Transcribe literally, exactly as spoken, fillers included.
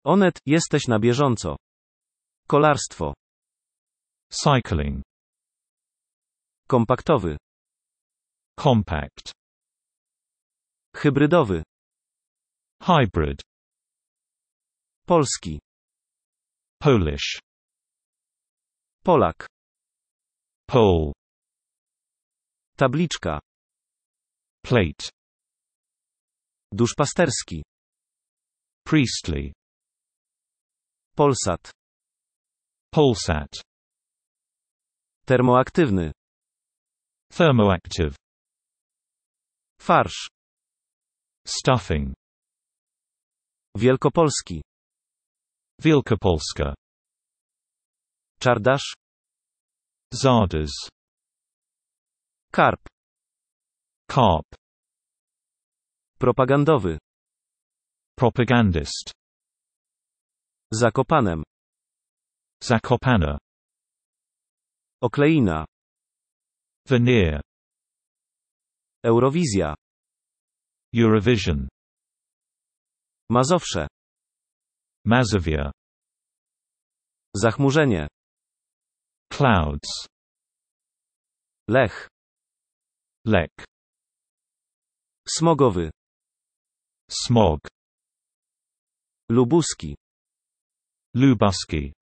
Onet, jesteś na bieżąco. Kolarstwo. Cycling. Kompaktowy. Compact. Hybrydowy. Hybrid. Polski. Polish. Polak. Pole. Tabliczka. Plate. Duszpasterski. Priestly. Polsat. Polsat. Termoaktywny. Thermoactive. Farsz. Stuffing. Wielkopolski. Wielkopolska. Czardasz. Zardas. Karp. Carp. Propagandowy. Propagandist. Zakopanem. Zakopane. Okleina. Veneer. Eurowizja. Eurovision. Mazowsze. Mazovia. Zachmurzenie. Clouds. Lech. Lek. Smogowy. Smog. Lubuski. Lubuski.